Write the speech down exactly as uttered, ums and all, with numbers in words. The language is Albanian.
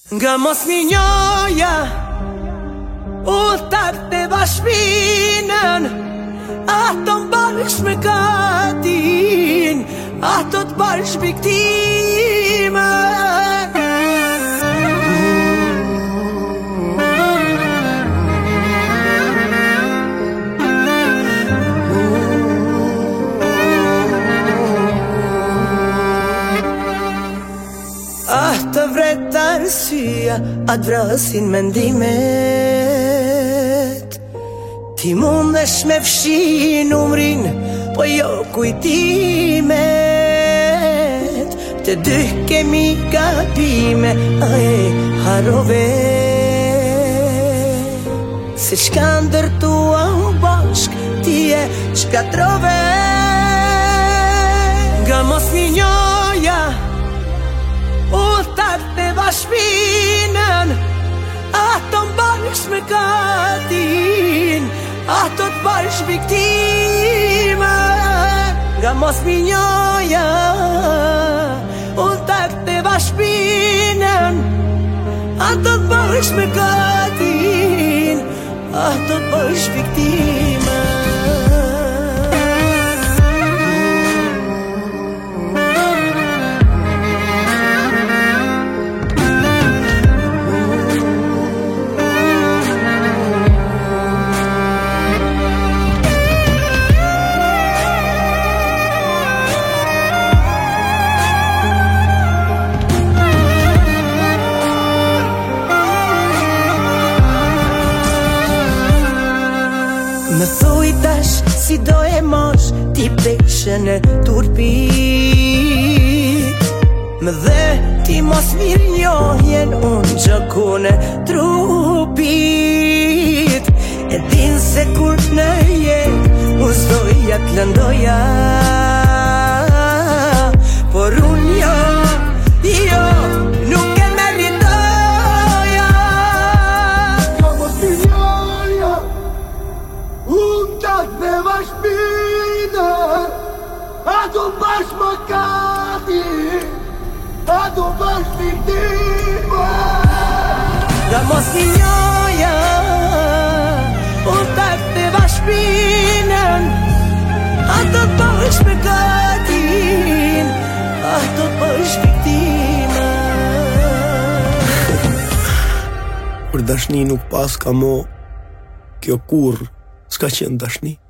Nga mos një njoja u tak të bashpinën, ato m'bashk me katin, ato t'bashk viktime. Ah, të vret arsyeja, atë vrasin mendimet. Ti mundesh me fshi numrin, po jo kujtimet. Të dy kemi gabime, a e harove. Se qka ndërtua u bashk, ti e shkatrove. Nga mos një njoja u tak të bashpinën, ato m'bashk me katin, ato t'bashk viktime. Nga mos mi njoja u tak të bashpinën, ato t'bashk me katin, ato t'bashk viktime. Më thuj tash si do e mosh ti peshën e turpit. Më dhe ti mos mirë njohjen unë gjokun e trupit. E din se kur në jet u zdoja t'lëndoja, por unë jo, jo, nuk e meritoja. Nga mos një njoja unë tak me bashkëpina, ato bashkë më kati, ato bashkë viktime. Nga mos një njoja unë tak të bashkëpinën, ato t'bashk me katin, ato t'bashk viktime. Për dashni nuk pas ka mo, kjo kur s'ka qenë dashni.